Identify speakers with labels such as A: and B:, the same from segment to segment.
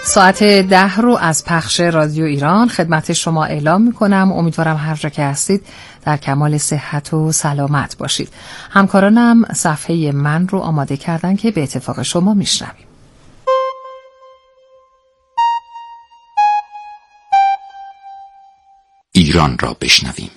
A: ساعت 10 رو از پخش رادیو ایران خدمت شما اعلام میکنم. امیدوارم هر جا که هستید در کمال صحت و سلامت باشید. همکارانم صفحه من رو آماده کردن که به اتفاق شما میشنویم.
B: ایران را بشنویم.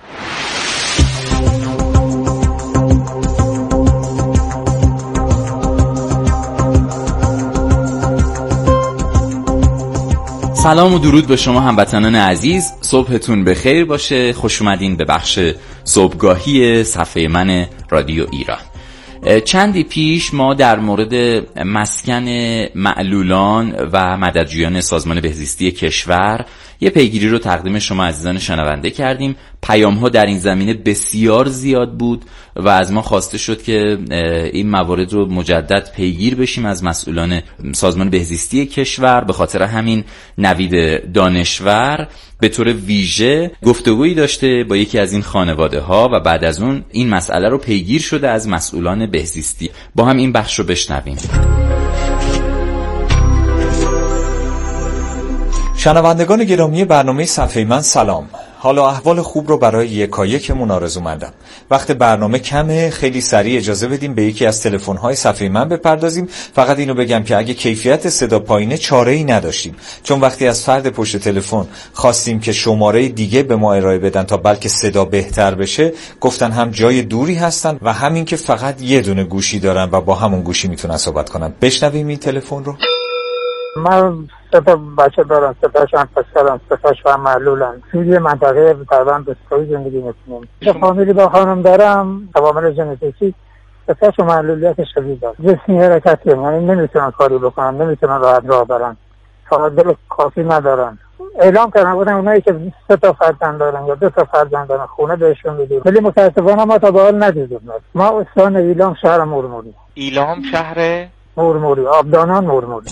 B: سلام و درود به شما هموطنان عزیز. صبحتون بخیر باشه. خوش اومدین به بخش صبحگاهی صفحه من رادیو ایران. چندی پیش ما در مورد مسکن معلولان و مددجویان سازمان بهزیستی کشور یه پیگیری رو تقدیم شما عزیزان شنونده کردیم. پیام‌ها در این زمینه بسیار زیاد بود و از ما خواسته شد که این موارد رو مجدد پیگیر بشیم از مسئولان سازمان بهزیستی کشور. به خاطر همین نوید دانشور به طور ویژه گفتگویی داشته با یکی از این خانواده‌ها و بعد از اون این مسئله رو پیگیر شده از مسئولان بهزیستی. با هم این بخش رو بشنویم.
C: شنوندگان گرامی برنامه صفحه من سلام. حال و احوال خوب رو برای یکایکمون آرزومندم. وقت برنامه کمه، خیلی سریع اجازه بدیم به یکی از تلفن‌های صفحه من بپردازیم. فقط اینو بگم که اگه کیفیت صدا پایینه چاره‌ای نداشتیم، چون وقتی از فرد پشت تلفن خواستیم که شماره دیگه به ما ارائه بدن تا بلکه صدا بهتر بشه، گفتن هم جای دوری هستن و همین که فقط یه دونه گوشی دارن و با همون گوشی میتونن صحبت کنن. بشنویم این تلفن رو.
D: من 3 بچه دارم، 3 تاشون پسرم، 3 تاشون معلولن. توی منطقه تقریبا بسیاری زندگی میکنم. یه فامیلی با خانم دارم، عوامل ژنتیکی، 3 تاشون معلولیت شدید دارن. جسمی حرکتی، یعنی نمیتونن کاری بکنن، نمیتونن راحت راه برن. فقط دل کافی ندارن. اعلام کردن بودن اونایی که 3 تا فرزند دارن یا 2 تا فرزند دارن خونه بهشون میدیم. ولی متاسفانه ما تا به حال ندیدیم. ما استان ایلام شهر مرموری.
E: ایلام شهر
D: مرموری، آبدانان مرموری.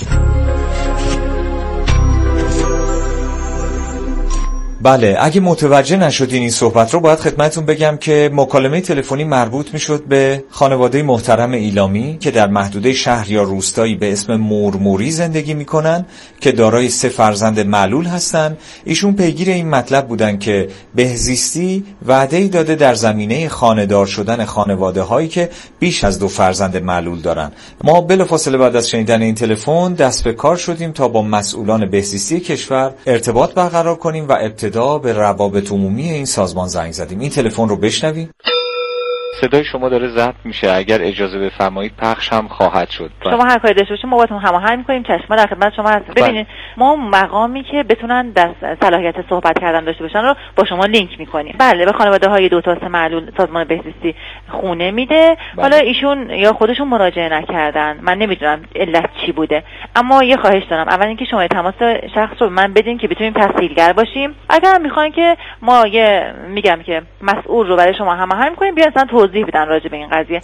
C: بله، اگه متوجه نشدین این صحبت رو باید خدمتتون بگم که مکالمه تلفنی مربوط میشد به خانواده محترم ایلامی که در محدوده شهر یا روستایی به اسم مرموری زندگی میکنن که دارای 3 فرزند معلول هستن. ایشون پیگیر این مطلب بودن که بهزیستی وعده‌ای داده در زمینه خانه‌دار شدن خانواده هایی که بیش از 2 فرزند معلول دارن. ما بلافاصله بعد از شنیدن این تلفن دست به کار شدیم تا با مسئولان بهزیستی کشور ارتباط برقرار کنیم و به روابط عمومی این سازمان زنگ زدیم. این تلفن رو بشنویم.
E: صدای شما داره ضبط میشه، اگر اجازه بفرمایید پخش هم خواهد شد.
F: شما هر کاری داشته باشید ما باهاتون هماهنگ می‌کنیم. چشم در خدمت شما هستیم. ببینید ما مقامی که بتونن در صلاحیت صحبت کردن داشته باشن رو با شما لینک می‌کنیم. بله، به خانواده‌های 2 تا 3 معلول سازمان بهزیستی خونه میده. حالا ایشون یا خودشون مراجعه نکردن، من نمیدونم علت چی بوده، اما یه خواهش دارم. اول اینکه شما تماس شخص رو من بدین که بتونیم تسهیلگر باشیم. اگر می‌خواین که ما میگم که مسئول رو برای شما هماهنگ کنیم، بیاین اصلا توضیح بدن راجع به این قضیه.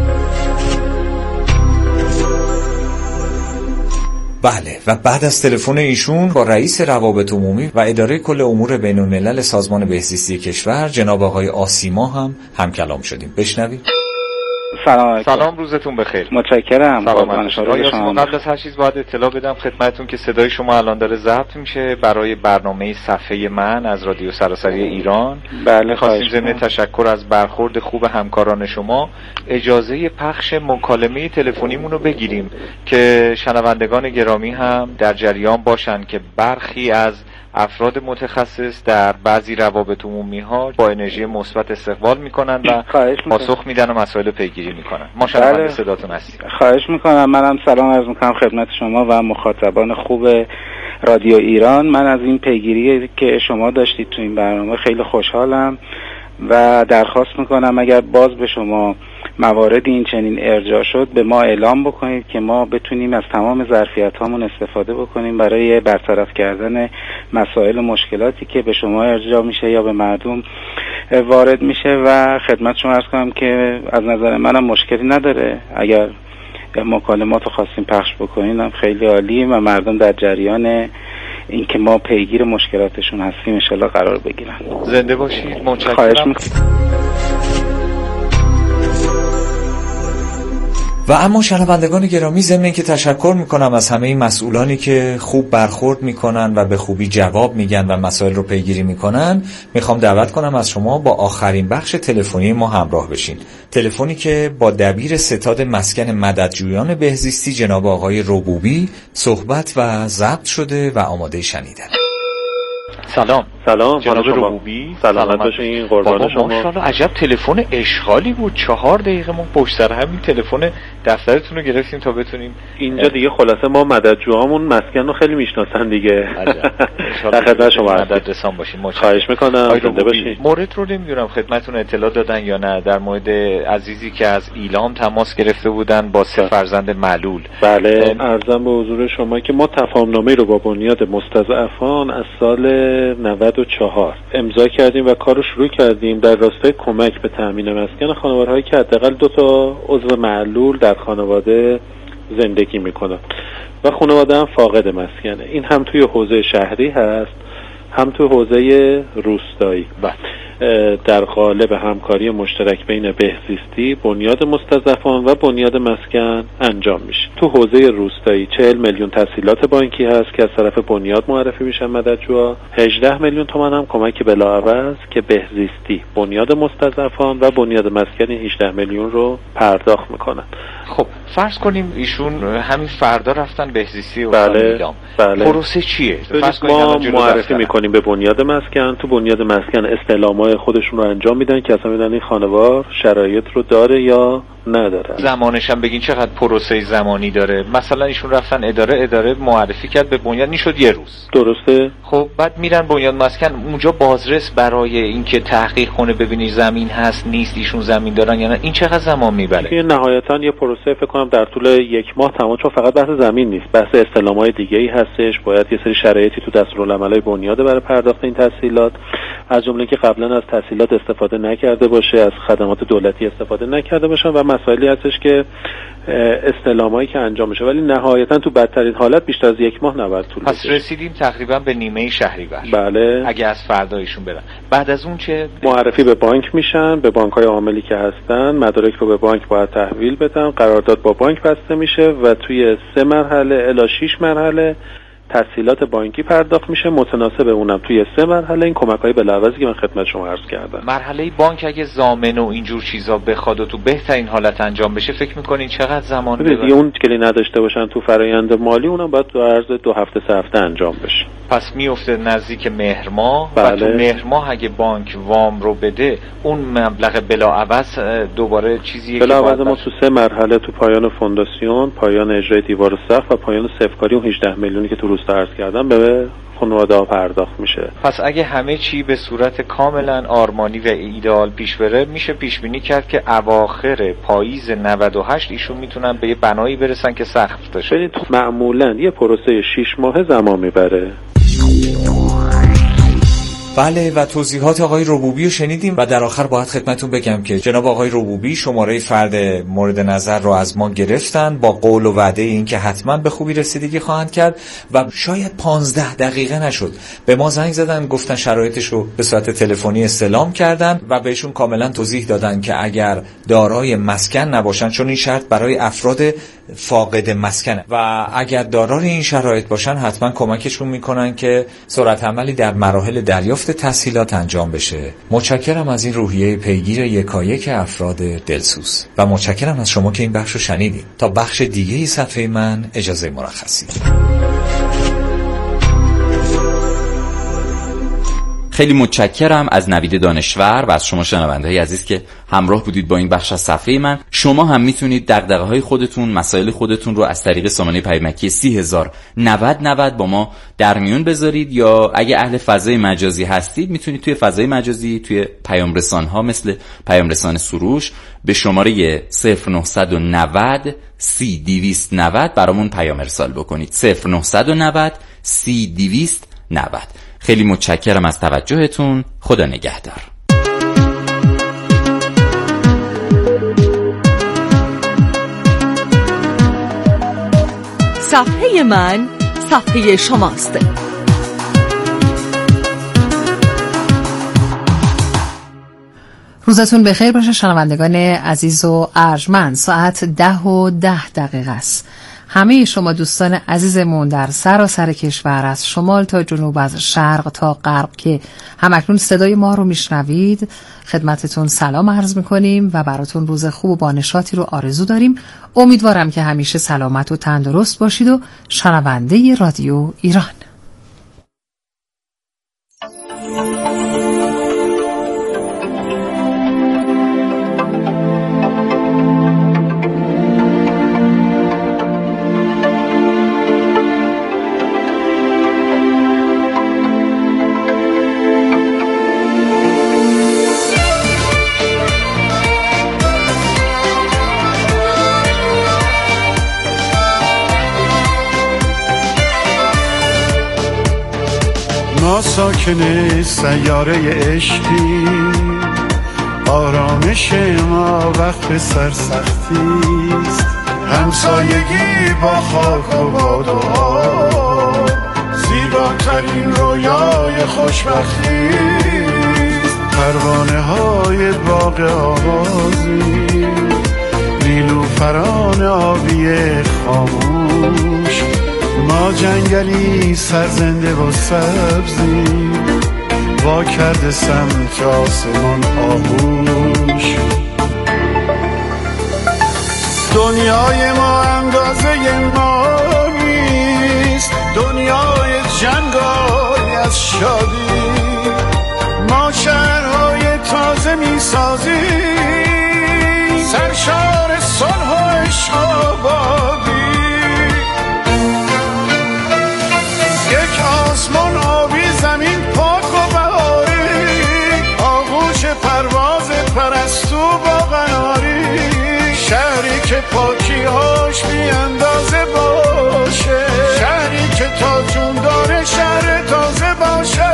C: بله، و بعد از تلفن ایشون با رئیس روابط عمومی و اداره کل امور بین‌الملل سازمان بهزیستی کشور جناب آقای آسیما هم کلام شدیم. بشنویم.
E: سلام، روزتون بخیر.
G: متشکرم.
E: شما قبل از هر چیز باید اطلاع بدم خدمتتون که صدای شما الان داره ضبط میشه برای برنامه صفحه من از رادیو سراسری ایران.
G: بله،
E: خواستیم ضمن تشکر از برخورد خوب همکاران شما اجازه پخش مکالمه تلفنیمون رو بگیریم که شنوندگان گرامی هم در جریان باشن که برخی از افراد متخصص در بعضی روابط عمومی ها با انرژی مثبت استقبال میکنن و پاسخ میدن و مسائل پیگیری میکنن. ما شنونده صداتون هستیم.
G: خواهش میکنم. منم سلام عرض میکنم خدمت شما و مخاطبان خوب رادیو ایران. من از این پیگیری که شما داشتید تو این برنامه خیلی خوشحالم و درخواست میکنم اگر باز به شما موارد این چنین ارجاع شد به ما اعلام بکنید که ما بتونیم از تمام ظرفیت‌هامون استفاده بکنیم برای برطرف کردن مسائل و مشکلاتی که به شما ارجاع میشه یا به مردم وارد میشه. و خدمت شما عرض کنم که از نظر منم مشکلی نداره اگر مکالمات رو خواستیم پخش بکنین هم خیلی عالی و مردم در جریان این که ما پیگیر مشکلاتشون هستیم انشالله قرار بگیرن.
E: زنده باشید. متشکرم.
C: و اما شنوندگان گرامی، ضمن اینکه تشکر میکنم از همه این مسئولانی که خوب برخورد میکنن و به خوبی جواب میگن و مسائل رو پیگیری میکنن، میخوام دعوت کنم از شما با آخرین بخش تلفنی ما همراه بشین. تلفنی که با دبیر ستاد مسکن مددجویان بهزیستی جناب آقای ربوبی صحبت و ضبط شده و آماده شنیدن.
E: سلام
H: جناب
E: ربوبی.
H: سلامت باشین، قربان شما.
E: ماشاءالله عجب تلفن اشغالی بود. 4 دقیقه ما پشت سر همین تلفن دفترتون رو گرفتیم تا بتونیم
H: اینجا دیگه. خلاصه ما مددجوامون مسکن رو خیلی میشناسن دیگه.
E: در خدمت شما مددرسان باشین.
H: خواهش میکنم. زنده باشین.
E: مورد رو نمیدونم خدمتتون اطلاع دادن یا نه، در مورد عزیزی که از ایلام تماس گرفته بودن با 3 فرزند معلول.
H: بله، عرضم به حضور شما که ما تفاهمنامه رو با بنیاد مستضعفان از سال 94 امضا کردیم و کارو شروع کردیم در راستای کمک به تامین مسکن خانواده‌هایی که حداقل 2 تا عضو معلول در خانواده زندگی میکنن و خانواده هم فاقد مسکنه. این هم توی حوزه شهری هست، هم توی حوزه روستایی. در قالب همکاری مشترک بین بهزیستی، بنیاد مستضعفان و بنیاد مسکن انجام میشه. تو حوزه روستایی 40 میلیون تسهیلات بانکی هست که از طرف بنیاد معرفی میشن مددجوها. 18 میلیون تومان هم کمک بلاعوض که بهزیستی، بنیاد مستضعفان و بنیاد مسکن 18 میلیون رو پرداخت میکنن.
E: خب فرض کنیم ایشون همین فردا رفتن بهزیستی و ایلام.
H: بله.
E: پروسه چیه؟
H: ما معرفی میکنیم به بنیاد مسکن. تو بنیاد مسکن استعلامای خودشون رو انجام میدن که اصلا میدن این خانوار شرایط رو داره یا نداره.
E: زمانش هم بگین چقدر پروسه زمانی داره؟ مثلا ایشون رفتن اداره معرفی کرد به بنیاد، نشد 1 روز.
H: درسته.
E: خب بعد میرن بنیاد مسکن، اونجا بازرس برای اینکه تحقیق کنه ببینی زمین هست نیست، ایشون زمین دارن یا نه، این چقدر زمان میبره؟
H: نهایتا یه پروسه فکر کنم در طول 1 ماه تمام، چون فقط بحث زمین نیست، بحث استعلامای دیگه‌ای هستش. باید یه سری شرایطی تو دستورالعملای بنیاد برای پرداخت این تسهیلات، از جمله که قبلا از تسهیلات استفاده نکرده باشه، از خدمات دولتی استفاده نکرده باشن و مسائلی هستش که استعلامایی که انجام میشه، ولی نهایتا تو بدترین حالت بیشتر از 1 ماه نباید طول بکشه.
E: پس رسیدیم تقریبا به نیمه شهریور.
H: بله.
E: اگه از فردایشون برن، بعد از اون چه؟
H: معرفی به بانک میشن، به بانک‌های عاملی که هستن مدارک رو به بانک باید تحویل بدن، قرارداد با بانک بسته میشه و توی 3 مرحله الی 6 مرحله تسهیلات بانکی پرداخت میشه. متناسب اونم توی 3 مرحله این کمک‌های بلاعوضی که من خدمت شما عرض کردم.
E: مرحله بانک اگه ضامن و اینجور چیزا بخواد و تو بهترین حالت انجام بشه، فکر می‌کنین چقدر زمان ببره؟
H: دیگه اون کلی نداشته باشن تو فرآیند مالی، اونم باید تو عرض 2 هفته 3 هفته انجام بشه.
E: پس میفته نزدیک مهر ماه.
H: بله.
E: و تو مهر ماه اگه بانک وام رو بده، اون مبلغ بلاعوض دوباره چیزیه که
H: بلاعوض ما تو 3 مرحله، تو پایان فونداسیون، پایان اجرای دیوار سقف و پایان صفرکاری اون 18 میلیونی که تو روستا عرض کردم به خانواده‌ها پرداخت میشه.
E: پس اگه همه چی به صورت کاملا آرمانی و ایدئال پیش بره، میشه پیش بینی کرد که اواخر پاییز 98 ایشون میتونن به یه بنایی برسن که سقف داشته.
H: ببینید معمولا یه پروسه 6 ماه زمان میبره.
C: بله، و توضیحات آقای ربوبی رو شنیدیم و در آخر باید خدمتون بگم که جناب آقای ربوبی شماره فرد مورد نظر رو از ما گرفتن با قول و وعده این که حتما به خوبی رسیدگی خواهند کرد و شاید 15 دقیقه نشد به ما زنگ زدن، گفتن شرایطش رو به صورت تلفنی استعلام کردن و بهشون کاملا توضیح دادن که اگر دارای مسکن نباشن، چون این شرط برای افراد فاقد مسکنه و اگر دارای این شرایط باشن حتما کمکشون میکنن که سرعت عملی در مراحل دریافت تسهیلات انجام بشه. متشکرم از این روحیه پیگیر یکایک افراد دلسوز و متشکرم از شما که این بخش رو شنیدید. تا بخش دیگه ای صفحه من اجازه مرخصی.
B: خیلی متشکرم از نوید دانشور و از شما شنونده‌های عزیز که همراه بودید با این بخش از صفحه من. شما هم میتونید دغدغه‌های خودتون، مسائل خودتون رو از طریق سامانه پیامکی 3009090 با ما در میون بذارید، یا اگه اهل فضای مجازی هستید میتونید توی فضای مجازی، توی پیام رسان‌ها مثل پیام رسان سروش به شماره 0990 3290 برامون پیام ارسال بکنید. 0990 3290. خیلی متشکرم از توجهتون. خدا نگهدار.
I: صفحه من صفحه شماست.
A: روزتون بخیر باشه شنوندگان عزیز و ارجمند. ساعت 10:10 است. همه شما دوستان عزیزمون در سراسر کشور، از شمال تا جنوب، از شرق تا غرب که همکنون صدای ما رو میشنوید، خدمتتون سلام عرض میکنیم و براتون روز خوب و با نشاطی رو آرزو داریم. امیدوارم که همیشه سلامت و تندرست باشید و شنونده رادیو ایران.
J: ما ساکن سیاره عشقی، آرامش ما وقت سرسختیست، همسایگی با خاک و باد و آب، زیباترین رویای خوشبختیست، پروانه های باغ آوازی، نیلوفران آبی خاموش، ما جنگلی سرزنده و سبزی، وا کرده سمت آسمان آغوش. دنیای ما اندازه ما نیست، دنیای جنگای از شادی، ما شهرهای تازه می سازیم، سرشار صلح و عشق و آبادی. آسمان آبی، زمین پاک و بهاری، آغوش پرواز پرستو با قناری، شهری که پاکی هاش بی اندازه باشه، شهری که تا جون داره شهر تازه باشه.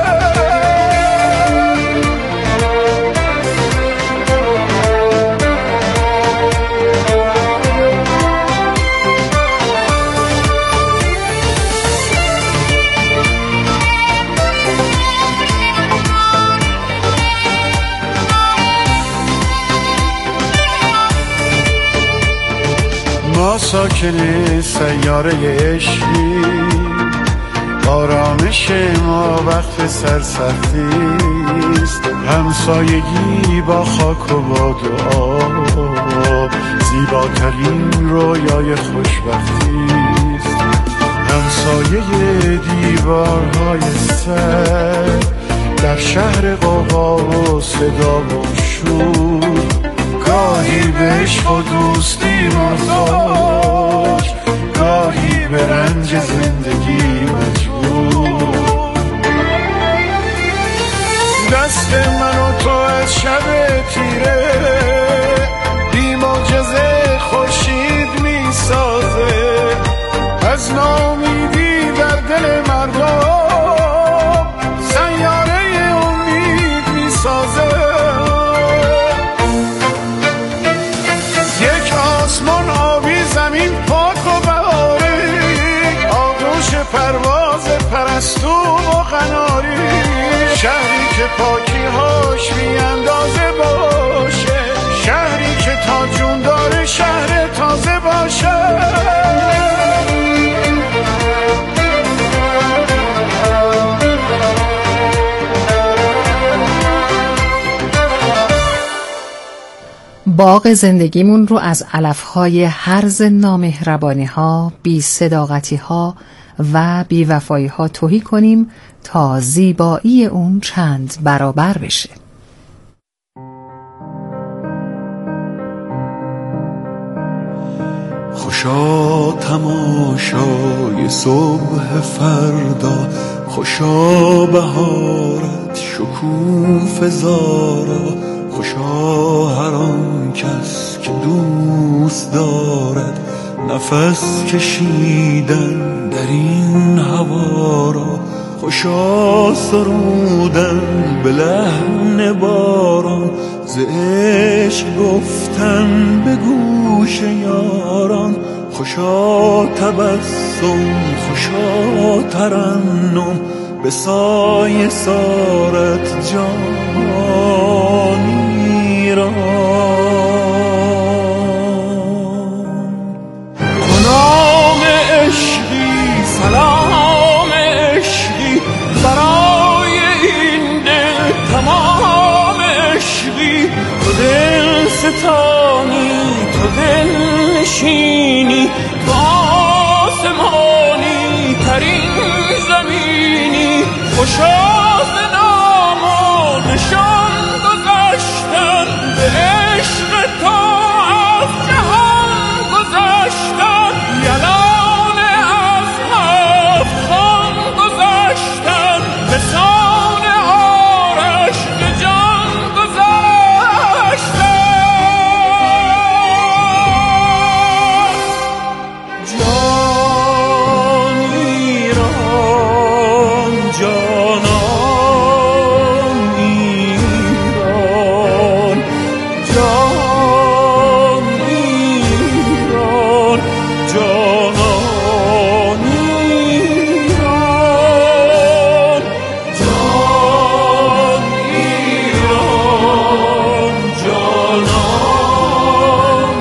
J: ما ساکن سیاره عشقی، آرامش ما وقت سرسختیست، همسایگی با خاک و باد و آب، زیباترین رویای خوشبختیست، همسایه دیوارهای سر در شهر قوقا و صدا و شور، گاهی به عشق و دوستی محتاج، گاهی به رنج زندگی مجبور. دست من و تو از شب تیره بی معجزه خورشید می سازه، از ناامیدی در دل مردم سیاره امید می سازه. آسمان آبی، زمین پاک و بهاری، آغوش پرواز پرستو و قناری، شهری که پاکی هاش بی اندازه باشه، شهری که تا جون داره شهر تازه باشه.
A: باغ زندگیمون رو از علفهای هرز نامهربانی ها، بی صداقتی ها و بی وفایی ها تهی کنیم تا زیبایی اون چند برابر بشه.
J: خوشا تماشای صبح فردا، خوشا بهارت شکوفه زارا، خوشا هر آن کس که دوست دارد نفس کشیدن در این هوا را، خوشا سرودن به لحن باران، ز عشق گفتن به گوش یاران، خوشا تبسم خوشا ترنم به سایه سارت جانی ایران. غلام عشقی سلام عشقی برای این دل تمام عشقی. تو دل ستانی تو دل نشینی تو آسمانی ترین زمینی. خوشا ز نام و نشان گذشتن به عشق تو از جهان گذشتن. یلان از هفت خان گذشتن به سان آرش به جان گذشتن. جان ایران جانان ایران جان ایران جانان ایران جان ایران جانان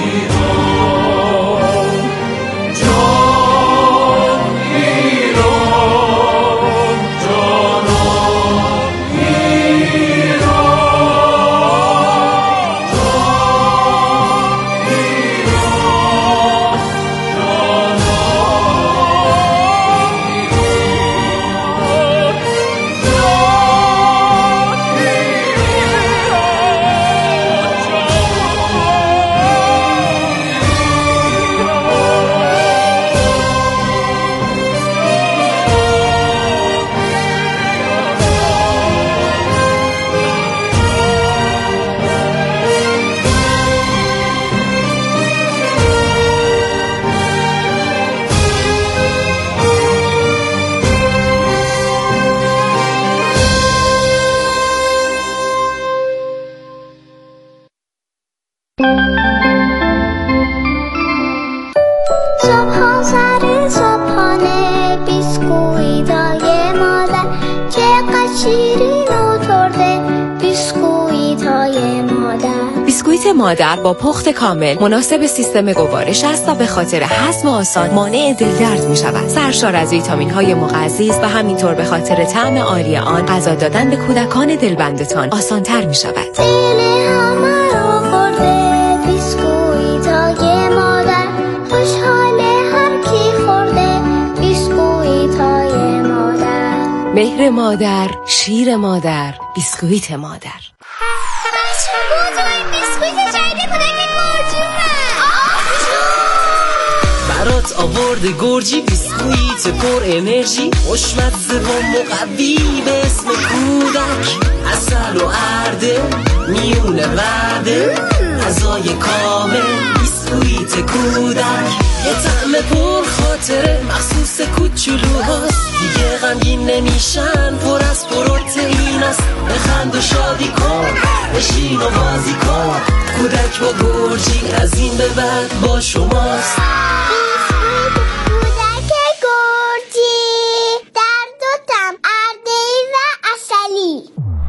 J: ایران جان ایران جانان
K: صبحان سر صبحانه بیسکویتای مادر چقدر شیرین و ترده بیسکویتای مادر.
L: بیسکویت مادر با پخت کامل مناسب سیستم گوارش است و به خاطر هضم آسان مانع دلدرد می شود. سرشار از ویتامین های مغذی است و همینطور به خاطر طعم عالی آن غذا دادن به کودکان دلبندتان آسان تر می شود.
K: دل همه رو خورده بیسکویتای مادر. خوشحاله هر کی خورده بیسکویتای مادر.
L: مهر مادر، شیر مادر، بیسکویت مادر.
K: بیسکویت جدید کودک گرجیه.
M: برات آورده گرجی بیسکویت پر انرژی خوشمزه و مقوی به اسم کودک. عسل و ارده میونه وعده غذای کامل بیسکویت کودک. یه طعم پر خاطره مخصوص کوچولوهاست دیگه غمگین نمیشن پر از پروتئین است. بخند و شادی کن بشین و بازی کن کودک با گرجی از این به بعد با شماست.
K: کودک گرجی در دو طعم ارده‌ای و عسلی.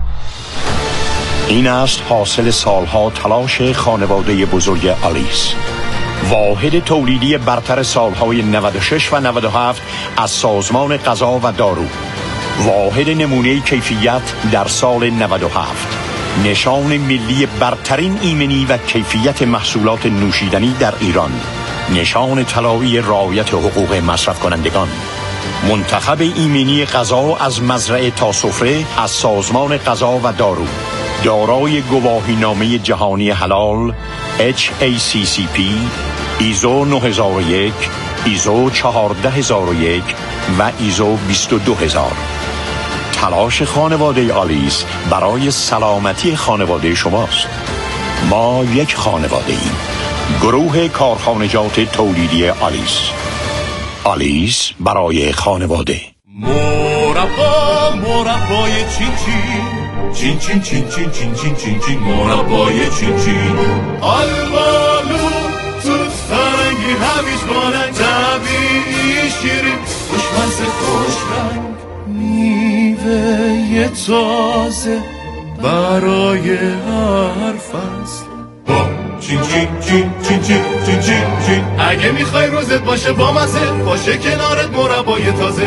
N: این است حاصل سالها تلاش خانواده بزرگ آلیس، واحد تولیدی برتر سالهای 96 و 97 از سازمان غذا و دارو، واحد نمونه کیفیت در سال 97، نشان ملی برترین ایمنی و کیفیت محصولات نوشیدنی در ایران، نشان طلایی رعایت حقوق مصرف کنندگان، منتخب ایمنی غذا از مزرعه تا سفره از سازمان غذا و دارو، دارای گواهینامه جهانی حلال HACCP، ایزو 9001، ایزو 14001 و ایزو 22000. تلاش خانواده آلیس برای سلامتی خانواده شماست. ما یک خانواده ایم. گروه کارخانجات تولیدی آلیس. آلیس برای خانواده.
J: مربا مربای چین چین چین چین چین چین چین چین چین مربای چین چین آلبالو تو سنگی همیش مانند طبیعی شیرین خوشمزه خوش رنگ میوه تازه برای هر فصل چین چین چین چین چین چین چین چین. اگه میخوای روزت باشه با مزه، باشه کنارت مربای تازه.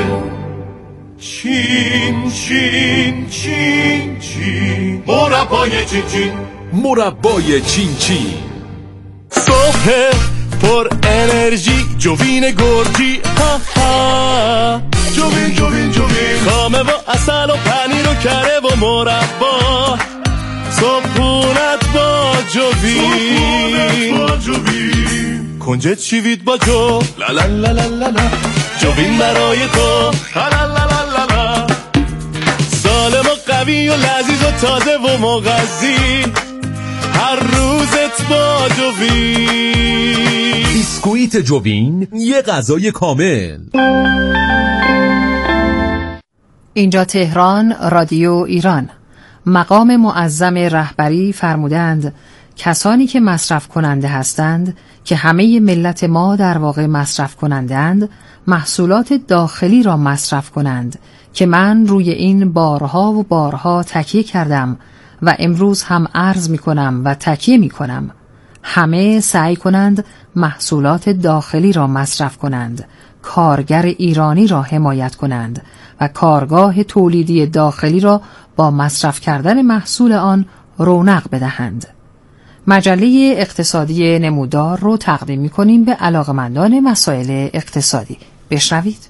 J: چین چین چین چین مربای چین چین. مربای چین چین. صبح پر انرژی جوین گرجی، ها ها. جوین جوین جوین، خامه و عسل و پنیر و کره و مربا. صبحونت با جوین، کنجد شیوید با جو، لا لا لا لا لا. جوین برای تو، لا لا لا لا لا. سالم و قوی و لذیذ و تازه و مغذی، هر روزت با جوین.
O: بیسکویت جوین، یه غذای کامل.
A: اینجا تهران، رادیو ایران. مقام معظم رهبری فرمودند کسانی که مصرف کننده هستند، که همه ملت ما در واقع مصرف کنندند، محصولات داخلی را مصرف کنند که من روی این بارها و بارها تکیه کردم و امروز هم عرض می کنم و تکیه می کنم. همه سعی کنند محصولات داخلی را مصرف کنند، کارگر ایرانی را حمایت کنند و کارگاه تولیدی داخلی را با مصرف کردن محصول آن رونق بدهند. مجله اقتصادی نمودار رو تقدیم می‌کنیم به علاقمندان مسائل اقتصادی. بشنوید.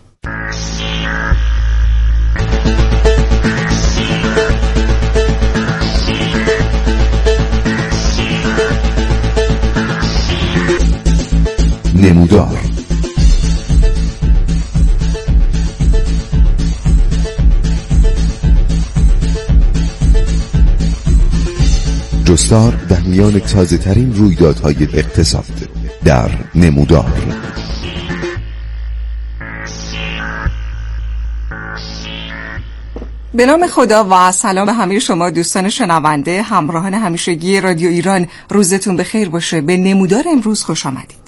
O: نمودار. جستار در میان تازه ترین رویدادهای اقتصاد در نمودار.
P: به نام خدا و سلام به همه شما دوستان شنونده، همراهان همیشگی رادیو ایران. روزتون بخیر باشه. به نمودار امروز خوش آمدید.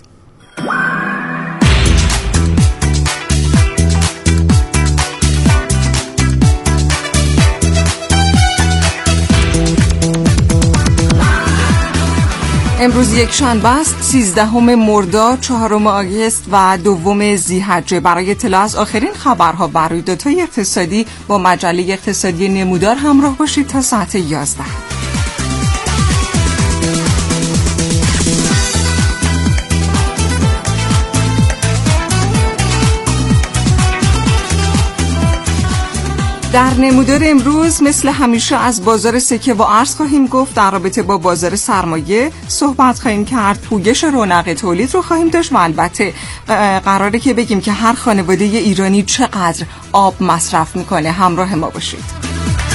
P: امروز یک شنبه است، 13 مرداد، 4 آگوست و 2 ذی‌حجه. برای اطلاع از آخرین خبرها و رویدادهای اقتصادی با مجله اقتصادی نمودار همراه باشید تا ساعت 11. در نمودار امروز مثل همیشه از بازار سکه و ارز خواهیم گفت. در رابطه با بازار سرمایه صحبت خواهیم کرد. پویش رونق تولید رو خواهیم داشت و البته قراره که بگیم که هر خانواده ایرانی چقدر آب مصرف میکنه. همراه ما باشید.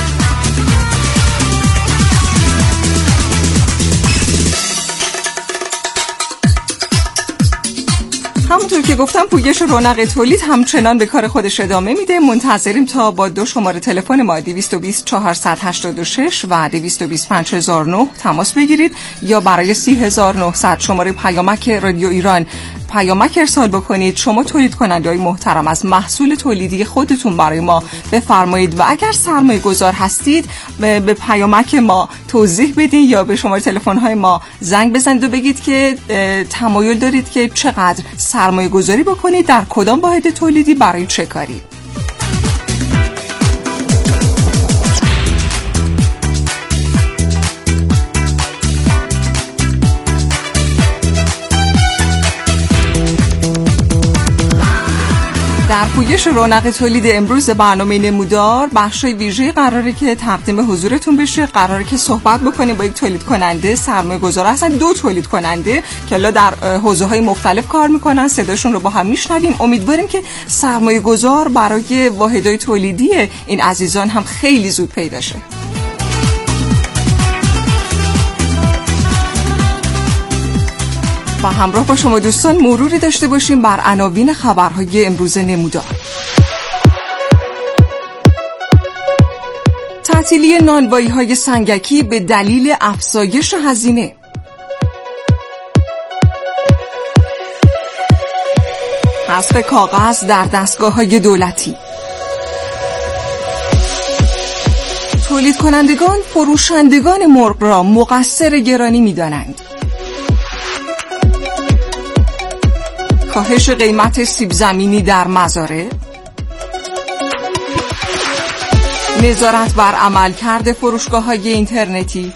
P: همونطور که گفتم پویش رونق تولید همچنان به کار خودش ادامه میده. منتظریم تا با 2 شماره تلفن ما 220 486 و 220 5009 تماس بگیرید یا برای 30900 شماره پیامک رادیو ایران پیامک ارسال بکنید. شما تولید کننده‌های محترم از محصول تولیدی خودتون برای ما بفرمایید و اگر سرمایه گذار هستید به پیامک ما توضیح بدین یا به شماره تلفن‌های ما زنگ بزنید و بگید که تمایل دارید که چقدر سرمایه گذاری بکنید در کدام واحد تولیدی برای چه کاری. در پویش رونق تولید امروز برنامه نمودار بخش ویژه قراره که تقدیم حضورتون بشه. قراره که صحبت بکنیم با یک تولید کننده سرمایه گذار، اصلا 2 تولید کننده که الان در حوزه‌های مختلف کار میکنن. صداشون رو با هم میشنویم. امیدواریم که سرمایه گذار برای واحدهای تولیدی این عزیزان هم خیلی زود پیدا شه. و همراه با شما دوستان مروری داشته باشیم بر عناوین خبرهای امروز نمودار. تعطیلی نانوایی‌های سنگکی به دلیل افزایش هزینه. حذف کاغذ در دستگاه‌های دولتی. تولید کنندگان فروشندگان مرغ را مقصر گرانی می‌دانند. کاهش قیمت سیب زمینی در مزارع، نظارت بر عملکرد فروشگاه‌های اینترنتی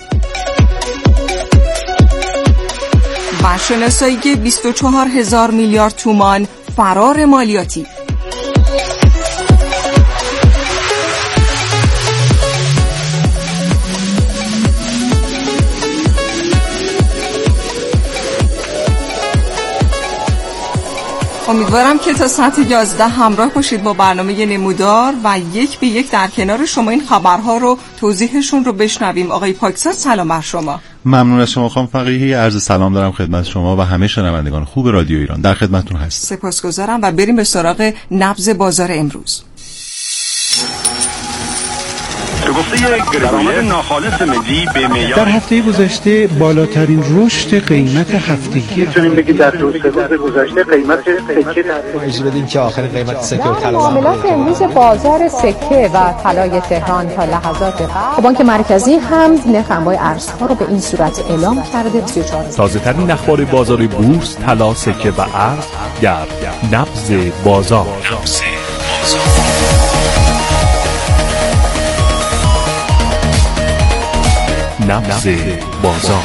P: و شناسایی 24,000 میلیارد تومان فرار مالیاتی. امیدوارم که تا ساعت 11 همراه باشید با برنامه نمودار و یک به یک در کنار شما این خبرها رو توضیحشون رو بشنویم. آقای پاکزاد سلام بر شما.
Q: ممنون از شما خانم فقیهی. عرض سلام دارم خدمت شما و همه شنوندگان خوب رادیو ایران. در خدمتتون هستم.
P: سپاسگزارم و بریم به سراغ نبض بازار امروز.
R: به گفته درآمد ناخالص ملی به معیار
S: در هفته گذشته بالاترین رشد قیمت هفتگی
T: میتونیم بگیم در 2 روز گذشته قیمت سکه در
U: اجازه بدیم که آخرین قیمت سکه و طلا
A: معاملات امروز بازار سکه و طلای تهران تا لحظات قبل بانک مرکزی هم نرخ انواع ارزها رو به این صورت اعلام کرده. 34
V: تازه‌ترین اخبار بازار بورس، طلا، سکه و ارز در نبض بازار. نبض بازار.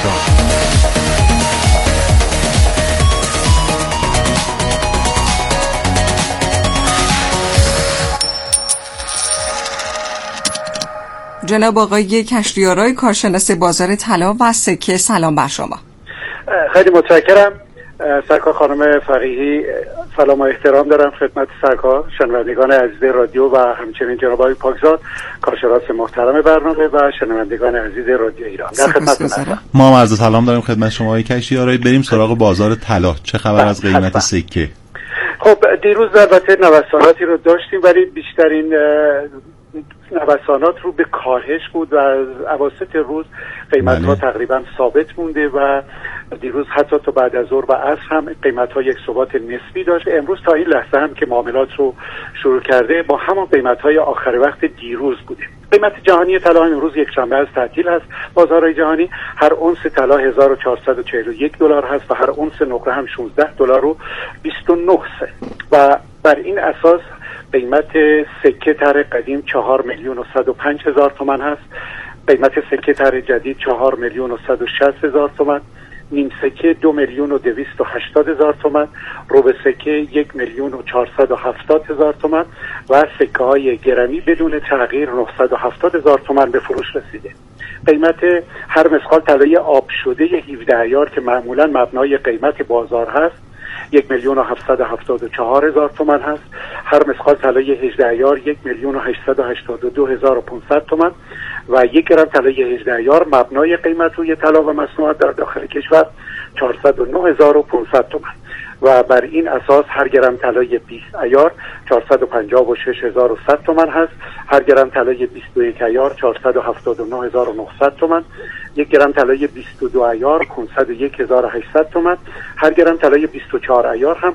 P: جناب آقای کشتیارای کارشناس بازار طلا و سکه سلام بر شما.
T: خیلی متشکرم. سرکار خانم فقیهی سلام و احترام دارم خدمت سرکار، شنوندگان عزیز رادیو و همچنین جناب آقای پاکزاد کارشناس محترم برنامه و شنوندگان عزیز رادیو ایران. در خدمتتون هستم.
Q: ما هم عرض سلام داریم خدمت شما آقای کشتیارای. بریم سراغ بازار طلا. چه خبر از قیمت سکه؟
T: خب دیروز البته نوساناتی رو داشتیم ولی بیشترین نوسانات رو به کاهش بود و از اواسط روز قیمت‌ها تقریبا ثابت مونده و دیروز حتی تا بعد از ظهر و عصر هم قیمت‌ها یک ثبات نسبی داشت. امروز تا این لحظه هم که معاملات رو شروع کرده با همون قیمت‌های آخر وقت دیروز بوده. قیمت جهانی طلا امروز یک شنبه از تعطیل هست. بازارهای جهانی هر اونس طلا 1441 دلار هست و هر اونس نقره هم 16 دلار و 29 سنت و بر این اساس قیمت سکه طرح قدیم 4,105,000 تومان هست. قیمت سکه طرح جدید 4,160,000 تومان. نیم سکه 2,280,000 تومان. ربع سکه 1,470,000 تومان و سکه های گرمی بدون تغییر 970,000 تومان به فروش رسیده. قیمت هر مسقال طلای آب شده 17 عیار که معمولا مبنای قیمت بازار هست 1,774,000 تومان هست. هر مسقال طلای 18 عیار 1,882,500 تومان و 1 گرم طلای 18 عیار مبنای قیمت روی طلا و مصنوعات در داخل کشور 409,500 تومان و بر این اساس هر گرم طلای 20 عیار 456,100 تومان هست. هر گرم طلای 21 عیار 479,900 تومان. 1 گرم طلای 22 عیار 501,800 تومان. هر گرم طلای 24 عیار هم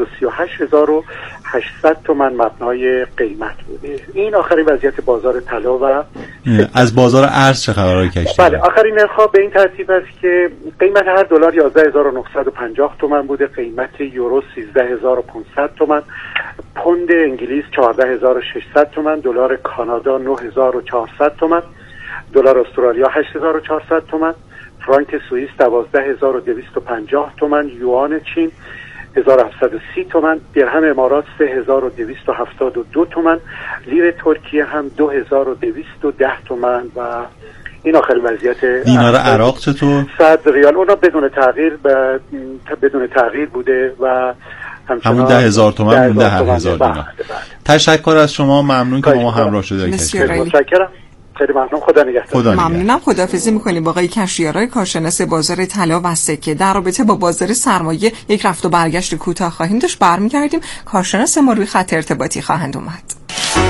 T: 538,800 تومان مبنای قیمت بوده. این آخرین وضعیت بازار طلا و
Q: از بازار ارز چه خبرایی کشتی؟
T: بله آخرین نرخ‌ها به این ترتیب است که قیمت هر دلار 11,950 تومان بوده. قیمت یورو 13,500 تومان. پوند انگلیس 14,600 تومان. دلار کانادا 9,400 تومان. دلار استرالیا 8,400 تومان. فرانک سوئیس 12,250 تومان. یوان چین 1,730 تومان. درهم امارات 3,272 تومان. لیر ترکیه هم 2,210 تومان و این آخرین وضعیت.
Q: دینار عراق چطور؟
T: 100 ریال اونا بدون تغییر بوده و
Q: همون 10,000 تومان مونده هر 1000 دینار. تشکر از شما، ممنون که با ما همراه شدید.
T: متشکرم. خیلی ممنون. خدا نگهدار.
P: ممنونم. خداحافظی می‌کنیم با آقای کشتیارای کارشناس بازار طلا و سکه. در رابطه با بازار سرمایه یک رفت و برگشت کوتاه خواهیم داشت. برمیگردیم. کارشناس ما روی خط ارتباطی خواهند اومد.